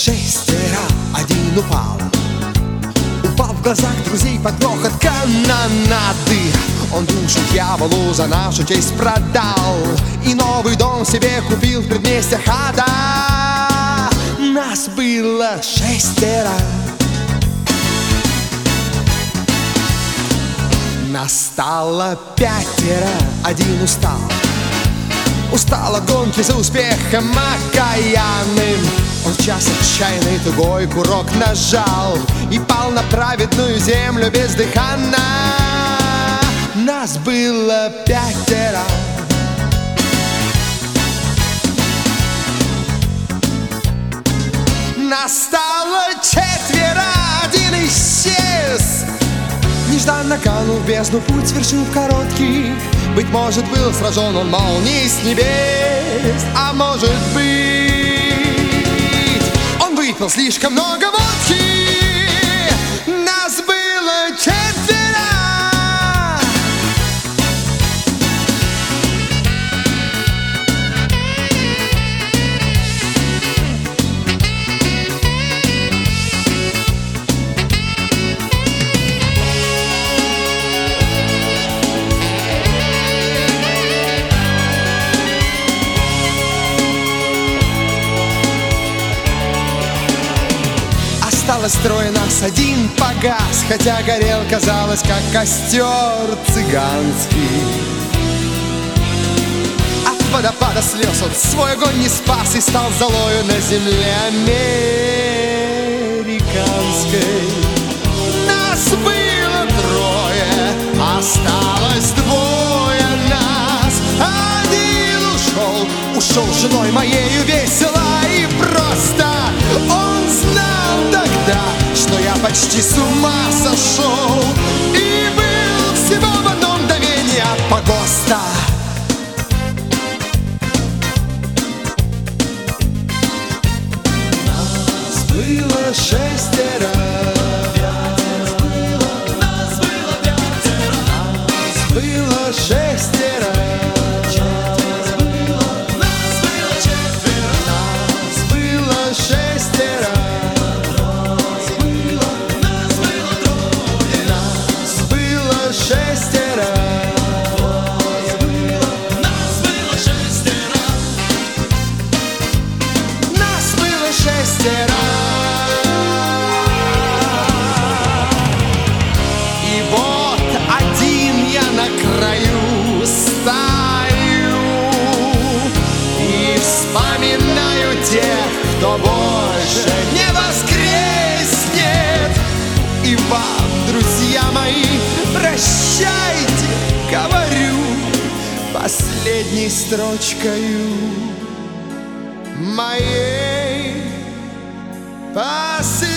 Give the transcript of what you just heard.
шестеро, один упал. Упал в глазах друзей под грохот канонады. Он душу дьяволу за нашу честь продал и новый дом себе купил в предместьях ада. Нас было шестеро, нас стало пятеро, один устал. Устал от гонки за успехом окаянным. Он в час отчаянный тугой курок нажал и пал на праведную землю бездыханно. Нас было пятеро, нас стало четверо, один исчез. Нежданно канул в бездну, путь свершил короткий. Быть может, был сражен он молнией с небес, а может быть, он выпил слишком много водки. Нас было четверо. Осталось трое, нас один погас, хотя горел, казалось, как костер цыганский. От водопада слез он свой огонь не спас и стал золою на земле американской. Нас было трое, осталось двое нас. Один ушел с женой моею весело и просто. Он знал тогда, что я почти с ума сошел и был всего в одно мгновение от погоста. Нас было шестеро, нас было пятеро, нас было шестеро. И вот один я на краю стою и вспоминаю тех, кто больше не воскреснет. И вам, друзья мои, прощайте, говорю последней строчкою моей последней.